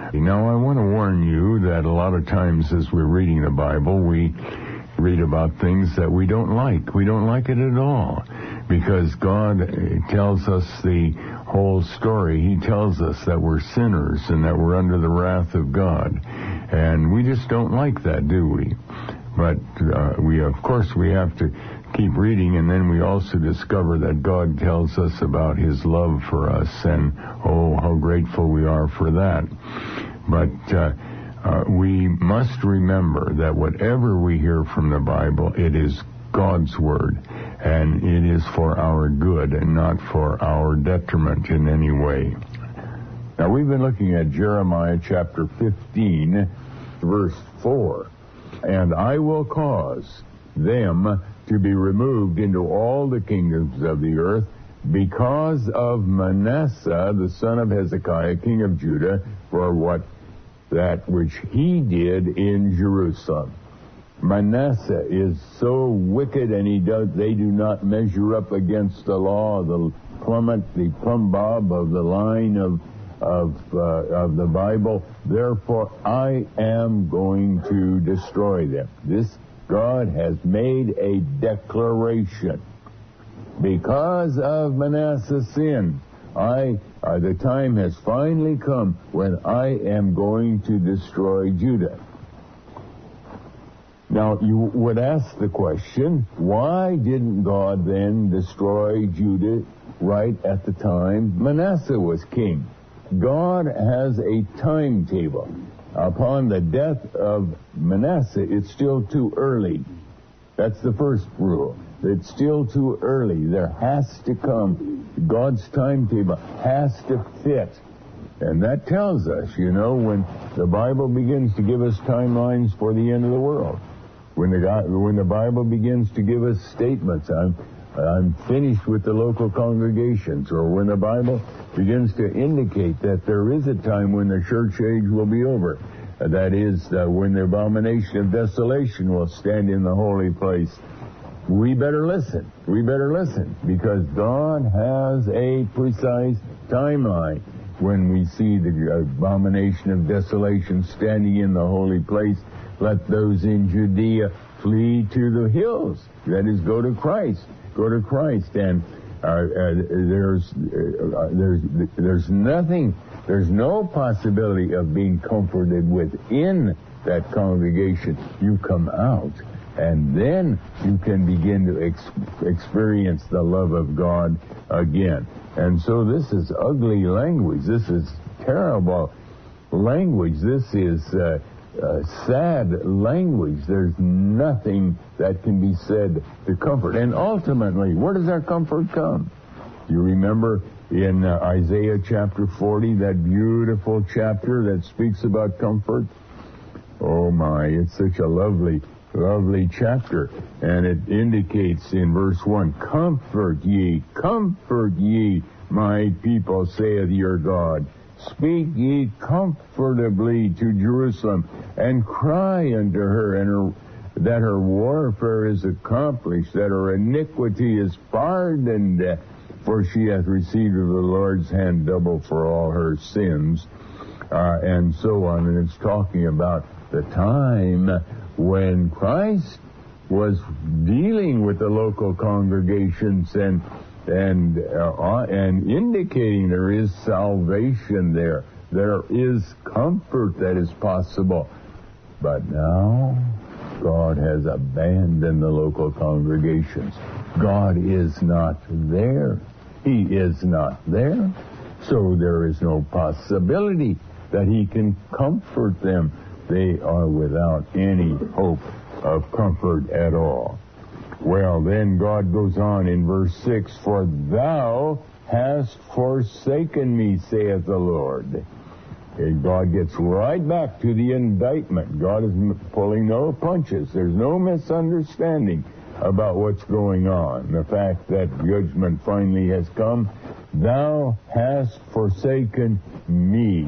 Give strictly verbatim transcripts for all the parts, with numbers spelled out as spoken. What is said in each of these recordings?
Now, I want to warn you that a lot of times as we're reading the Bible, we read about things that we don't like. We don't like it at all because God tells us the whole story. He tells us that we're sinners and that we're under the wrath of God. And we just don't like that, do we? But uh, we, of course, we have to keep reading, and then we also discover that God tells us about his love for us, and oh, how grateful we are for that. But uh, uh, we must remember that whatever we hear from the Bible, it is God's word, and it is for our good and not for our detriment in any way. Now, we've been looking at Jeremiah chapter fifteen, verse four. And I will cause them to be removed into all the kingdoms of the earth because of Manasseh, the son of Hezekiah, king of Judah, for what that which he did in Jerusalem. Manasseh is so wicked, and he does, they do not measure up against the law, the plummet, the plumb bob of the line of of uh, of the Bible. Therefore, I am going to destroy them. This God has made a declaration. Because of Manasseh's sin, I uh, the time has finally come when I am going to destroy Judah. Now, you would ask the question, why didn't God then destroy Judah right at the time Manasseh was king? God has a timetable. Upon the death of Manasseh, it's still too early. That's the first rule. It's still too early. There has to come, God's timetable has to fit. And that tells us, you know, when the Bible begins to give us timelines for the end of the world, when the, God, when the Bible begins to give us statements, I'm I'm finished with the local congregations, or when the Bible begins to indicate that there is a time when the church age will be over. Uh, that is, uh, when the abomination of desolation will stand in the holy place. We better listen. We better listen, because God has a precise timeline when we see the abomination of desolation standing in the holy place. Let those in Judea flee to the hills. That is, go to Christ. Go to Christ, and uh, uh, there's uh, there's there's nothing, there's no possibility of being comforted within that congregation. You come out, and then you can begin to ex- experience the love of God again. And so this is ugly language. This is terrible language. This is uh, Uh, sad language. There's nothing that can be said to comfort. And ultimately, where does our comfort come? You remember in uh, Isaiah chapter forty, that beautiful chapter that speaks about comfort? Oh my, it's such a lovely, lovely chapter. And it indicates in verse one, comfort ye, comfort ye, my people, saith your God. Speak ye comfortably to Jerusalem, and cry unto her, and her, that her warfare is accomplished, that her iniquity is pardoned, for she hath received of the Lord's hand double for all her sins, uh, and so on. And it's talking about the time when Christ was dealing with the local congregations and and uh, and indicating there is salvation there. There is comfort that is possible. But now, God has abandoned the local congregations. God is not there. He is not there. So there is no possibility that he can comfort them. They are without any hope of comfort at all. Well, then God goes on in verse six, for thou hast forsaken me, saith the Lord. And God gets right back to the indictment. God is pulling no punches. There's no misunderstanding about what's going on. The fact that judgment finally has come. Thou hast forsaken me.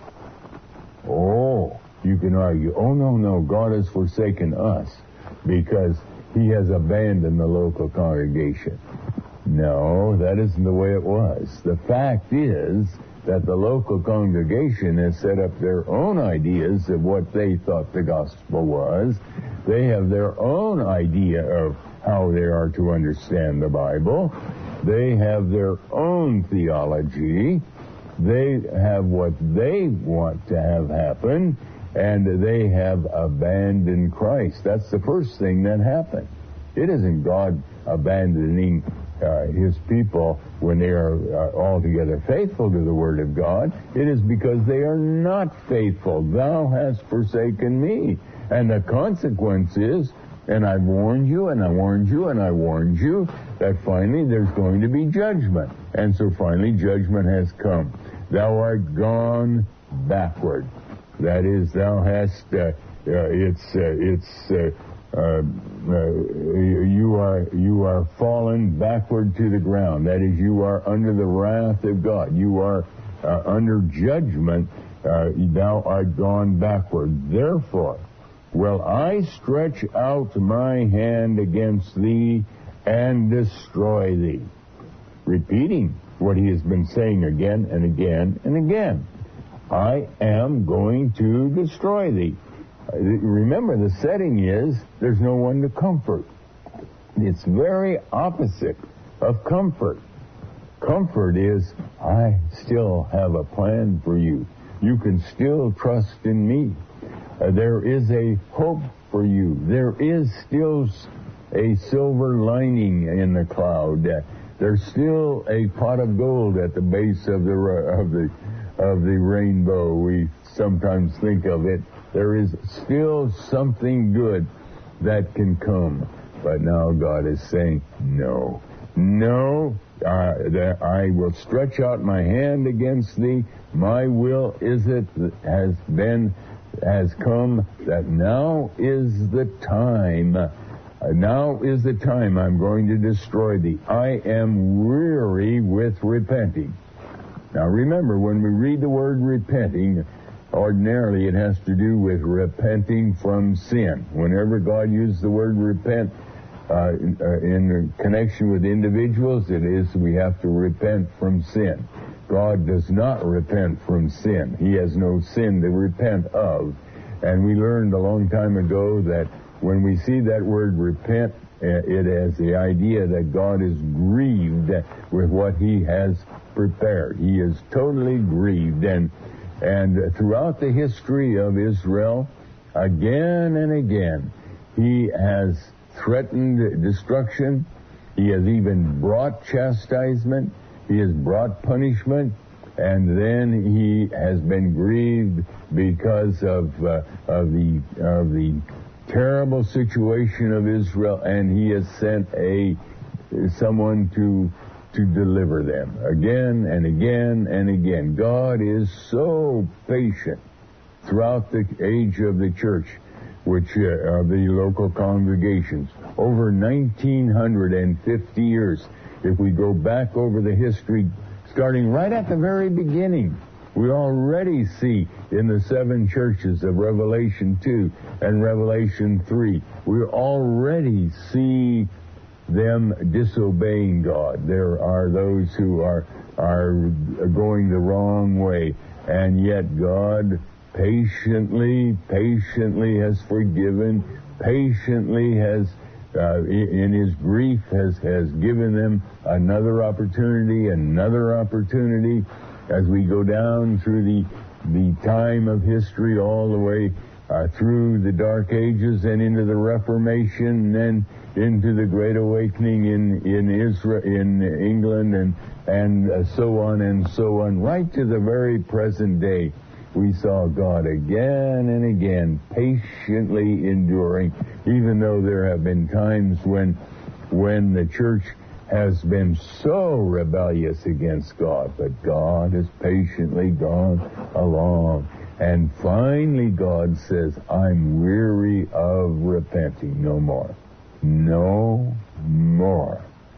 Oh, you can argue, oh, no, no, God has forsaken us because he has abandoned the local congregation. No, that isn't the way it was. The fact is that the local congregation has set up their own ideas of what they thought the gospel was. They have their own idea of how they are to understand the Bible. They have their own theology. They have what they want to have happen, and they have abandoned Christ. That's the first thing that happened. It isn't God abandoning uh, his people when they are uh, altogether faithful to the Word of God. It is because they are not faithful. Thou hast forsaken me. And the consequence is, and I warned you, and I warned you, and I warned you, that finally there's going to be judgment. And so finally judgment has come. Thou art gone backward. That is, thou hast, uh, uh, it's, uh, it's, uh, uh, uh, you are, you are fallen backward to the ground. That is, you are under the wrath of God. You are uh, under judgment. Uh, thou art gone backward. Therefore, will I stretch out my hand against thee and destroy thee. Repeating what he has been saying again and again and again. I am going to destroy thee. Remember, the setting is there's no one to comfort. It's very opposite of comfort. Comfort is, I still have a plan for you. You can still trust in me. Uh, there is a hope for you. There is still a silver lining in the cloud. Uh, there's still a pot of gold at the base of the of the of the rainbow. We sometimes think of it. There is still something good that can come. But now God is saying, no, no. Uh, that I will stretch out my hand against thee. My will is it has been. has come that now is the time. Uh, now is the time I'm going to destroy thee. I am weary with repenting. Now remember, when we read the word repenting, ordinarily it has to do with repenting from sin. Whenever God uses the word repent uh, in connection with individuals, it is we have to repent from sin. God does not repent from sin. He has no sin to repent of. And we learned a long time ago that when we see that word repent, it has the idea that God is grieved with what he has prepared. He is totally grieved. And, and throughout the history of Israel, again and again, he has threatened destruction. He has even brought chastisement. He has brought punishment, and then he has been grieved because of uh, of the of the terrible situation of Israel, and he has sent a someone to to deliver them again and again and again. God is so patient throughout the age of the church, which uh, of the local congregations, over nineteen fifty years. If we go back over the history, starting right at the very beginning, we already see in the seven churches of Revelation two and Revelation three, we already see them disobeying God. There are those who are, are going the wrong way, and yet God patiently, patiently has forgiven, patiently has Uh, in his grief has, has given them another opportunity, another opportunity, as we go down through the the time of history all the way uh, through the Dark Ages and into the Reformation and into the Great Awakening in in Israel, in England, and and uh, so on and so on, right to the very present day. We saw God again and again patiently enduring, even though there have been times when when the church has been so rebellious against God, but God has patiently gone along. And finally God says, I'm weary of repenting. No more. No more.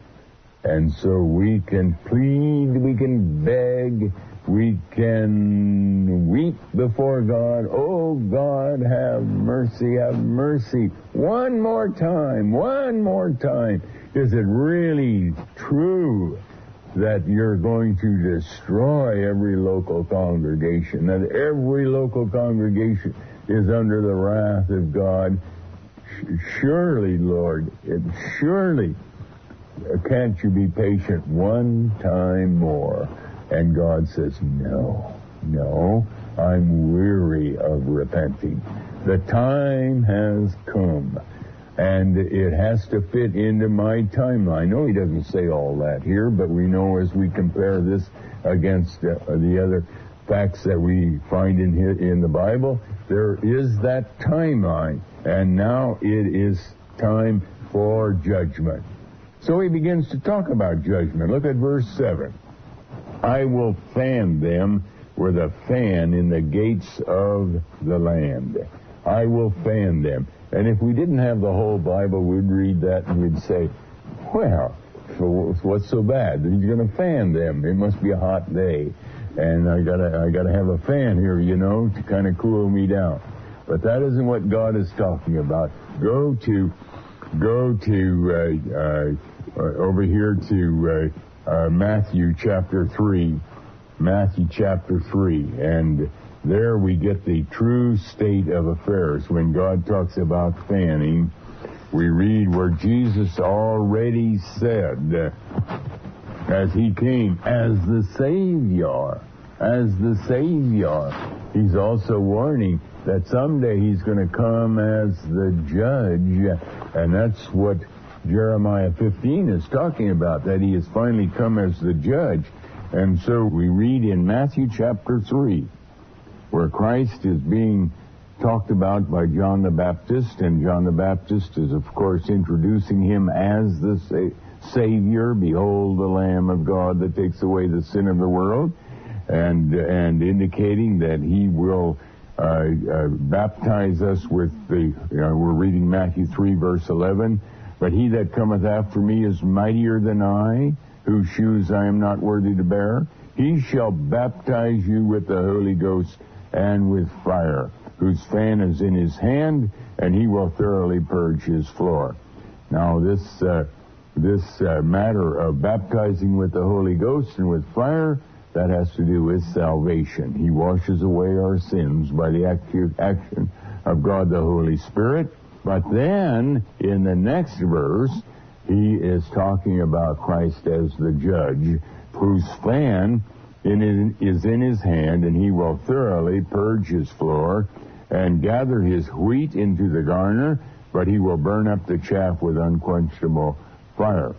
And so we can plead, we can beg, we can weep before God. Oh, God, have mercy, have mercy. One more time, one more time. Is it really true that you're going to destroy every local congregation, that every local congregation is under the wrath of God. Surely, Lord, it, surely, can't you be patient one time more? And God says, no, no, I'm weary of repenting. The time has come, and it has to fit into my timeline. No, he doesn't say all that here, but we know as we compare this against uh, the other facts that we find in here, in the Bible, there is that timeline, and now it is time for judgment. So he begins to talk about judgment. Look at verse seven. I will fan them with a fan in the gates of the land. I will fan them. And if we didn't have the whole Bible, we'd read that and we'd say, well, so what's so bad? He's going to fan them. It must be a hot day. And I gotta, I gotta have a fan here, you know, to kind of cool me down. But that isn't what God is talking about. Go to, go to, uh, uh, over here to uh, uh, Matthew chapter three. Matthew chapter three. And there we get the true state of affairs. When God talks about fanning, we read where Jesus already said, uh, as he came as the Savior, as the Savior, he's also warning that someday he's going to come as the judge, and that's what Jeremiah fifteen is talking about, that he has finally come as the judge. And so we read in Matthew chapter three, where Christ is being talked about by John the Baptist, and John the Baptist is, of course, introducing him as the Savior. Savior, behold the Lamb of God that takes away the sin of the world, and and indicating that he will uh, uh, baptize us with the, you know, we're reading Matthew three, verse eleven, but he that cometh after me is mightier than I, whose shoes I am not worthy to bear. He shall baptize you with the Holy Ghost and with fire, whose fan is in his hand, and he will thoroughly purge his floor. Now this... Uh, This uh, matter of baptizing with the Holy Ghost and with fire, that has to do with salvation. He washes away our sins by the active action of God the Holy Spirit. But then, in the next verse, he is talking about Christ as the judge, whose fan in his, is in his hand, and he will thoroughly purge his floor and gather his wheat into the garner, but he will burn up the chaff with unquenchable fire.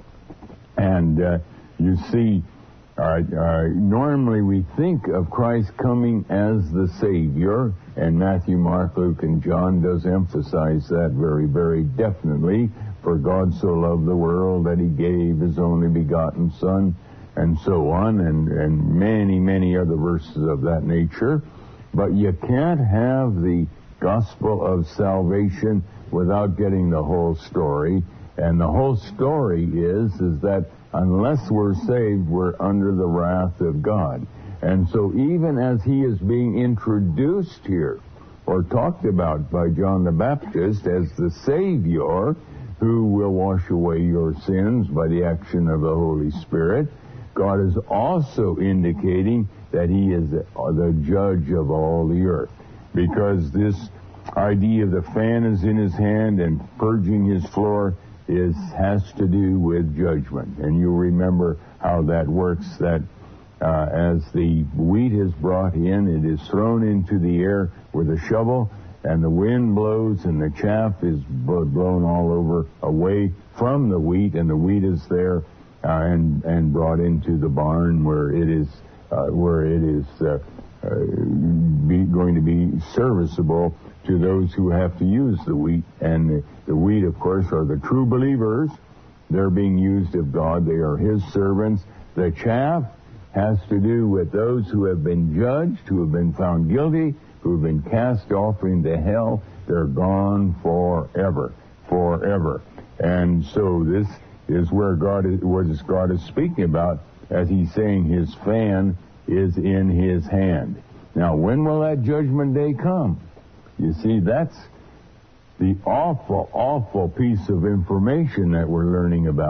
And uh, you see, uh, uh, normally we think of Christ coming as the Savior, and Matthew, Mark, Luke, and John does emphasize that very, very definitely. For God so loved the world that he gave his only begotten Son, and so on, and, and many, many other verses of that nature. But you can't have the gospel of salvation without getting the whole story. And the whole story is, is that unless we're saved, we're under the wrath of God. And so even as he is being introduced here, or talked about by John the Baptist as the Savior, who will wash away your sins by the action of the Holy Spirit, God is also indicating that he is the judge of all the earth. Because this idea of the fan is in his hand and purging his floor is has to do with judgment. And you remember how that works, that uh, as the wheat is brought in, it is thrown into the air with a shovel, and the wind blows, and the chaff is blown all over away from the wheat, and the wheat is there uh, and and brought into the barn where it is uh, where it is uh, uh, be, going to be serviceable to those who have to use the wheat. And the, the wheat, of course, are the true believers. They're being used of God. They are his servants. The chaff has to do with those who have been judged, who have been found guilty, who have been cast off into hell. They're gone forever, forever. And so this is where God is, what God is speaking about as he's saying his fan is in his hand. Now, when will that judgment day come? You see, that's the awful, awful piece of information that we're learning about,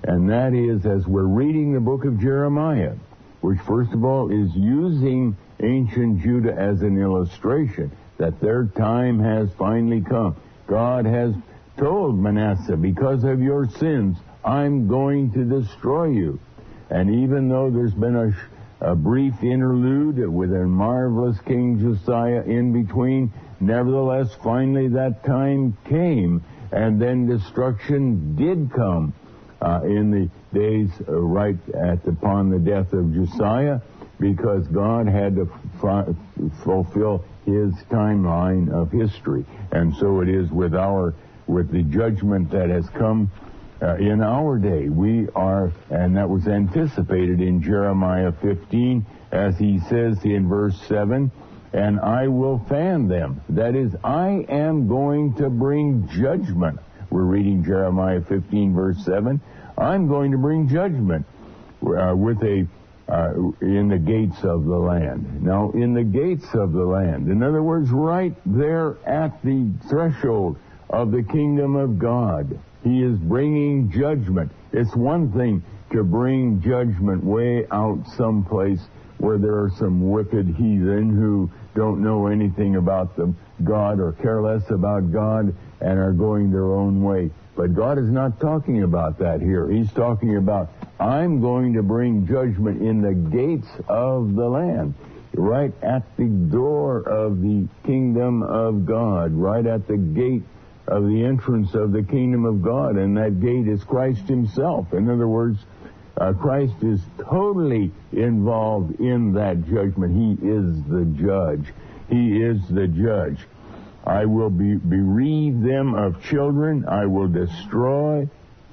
And that is, as we're reading the book of Jeremiah, which first of all is using ancient Judah as an illustration that their time has finally come. God has told Manasseh, because of your sins, I'm going to destroy you. And even though there's been a, a brief interlude with a marvelous King Josiah in between, nevertheless, finally that time came, and then destruction did come uh, in the days uh, right at upon the death of Josiah, because God had to f- fulfill his timeline of history. And so it is with our with the judgment that has come uh, in our day. We are, and that was anticipated in Jeremiah fifteen, as he says in verse seven, and I will fan them. That is, I am going to bring judgment. We're reading Jeremiah fifteen, verse seven. I'm going to bring judgment uh, with a uh, in the gates of the land. Now, in the gates of the land, in other words, right there at the threshold of the kingdom of God, he is bringing judgment. It's one thing to bring judgment way out someplace where there are some wicked heathen who don't know anything about the God or care less about God and are going their own way. But God is not talking about that here. He's talking about, I'm going to bring judgment in the gates of the land, right at the door of the kingdom of God, right at the gate of the entrance of the kingdom of God, and that gate is Christ himself. In other words, uh, Christ is totally involved in that judgment. He is the judge. He is the judge. I will be, bereave them of children. I will destroy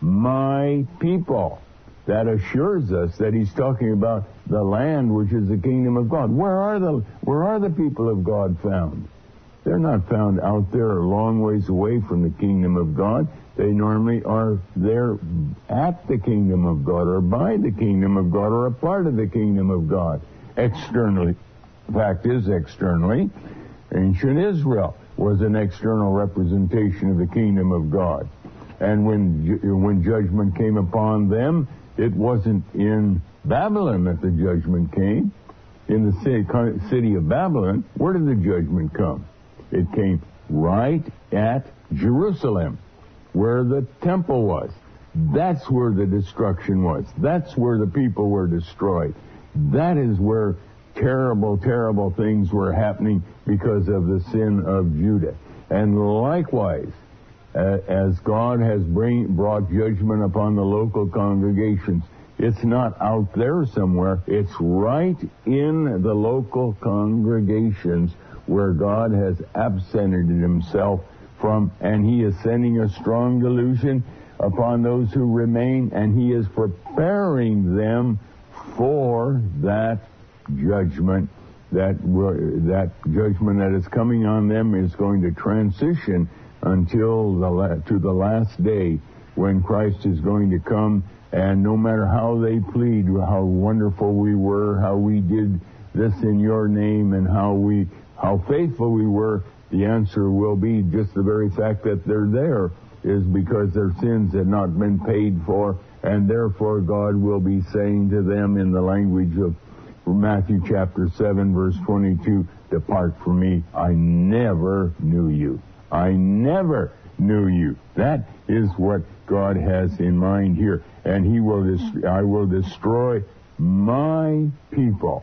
my people. That assures us that he's talking about the land, which is the kingdom of God. Where are the where are the people of God found? They're not found out there a long ways away from the kingdom of God. They normally are there at the kingdom of God, or by the kingdom of God, or a part of the kingdom of God. Externally, fact is, externally, ancient Israel was an external representation of the kingdom of God. And when when judgment came upon them, it wasn't in Babylon that the judgment came. In the city, city of Babylon, where did the judgment come? It came right at Jerusalem, where the temple was. That's where the destruction was. That's where the people were destroyed. That is where terrible, terrible things were happening because of the sin of Judah. And likewise, uh, as God has bring, brought judgment upon the local congregations, it's not out there somewhere. It's right in the local congregations where God has absented himself from, and he is sending a strong delusion upon those who remain, and he is preparing them for that judgment. That that judgment that is coming on them is going to transition until the la- to the last day, when Christ is going to come, and no matter how they plead, how wonderful we were, how we did this in your name, and how we how faithful we were, the answer will be just the very fact that they're there is because their sins had not been paid for, and therefore God will be saying to them in the language of Matthew chapter seven, verse twenty-two, depart from me, I never knew you. I never knew you. That is what God has in mind here. And he will, dest- I will destroy my people.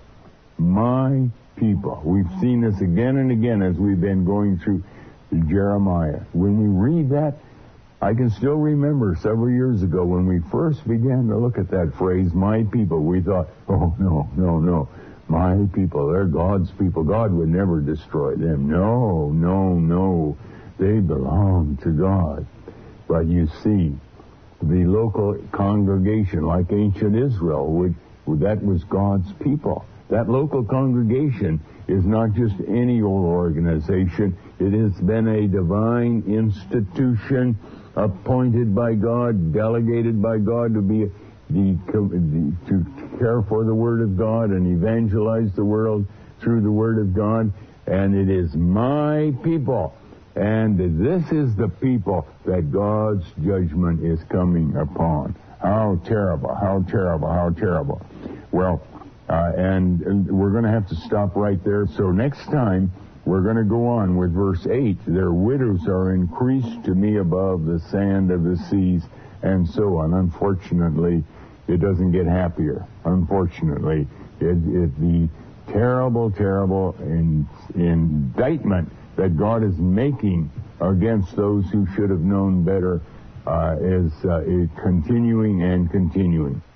My people. We've seen this again and again as we've been going through Jeremiah. When we read that, I can still remember several years ago when we first began to look at that phrase, my people, we thought, oh, no, no, no. My people, they're God's people. God would never destroy them. No, no, no. They belong to God. But you see, the local congregation, like ancient Israel, would, that was God's people. That local congregation is not just any old organization. It has been a divine institution appointed by God, delegated by God to be the, the to care for the Word of God and evangelize the world through the Word of God. And it is my people. And this is the people that God's judgment is coming upon. How terrible, how terrible, how terrible. Well, uh, and, and we're going to have to stop right there. So next time, we're going to go on with verse eight. Their widows are increased to me above the sand of the seas, and so on. Unfortunately, it doesn't get happier. Unfortunately, it, it the terrible, terrible in, indictment that God is making against those who should have known better uh, is, uh, is continuing and continuing.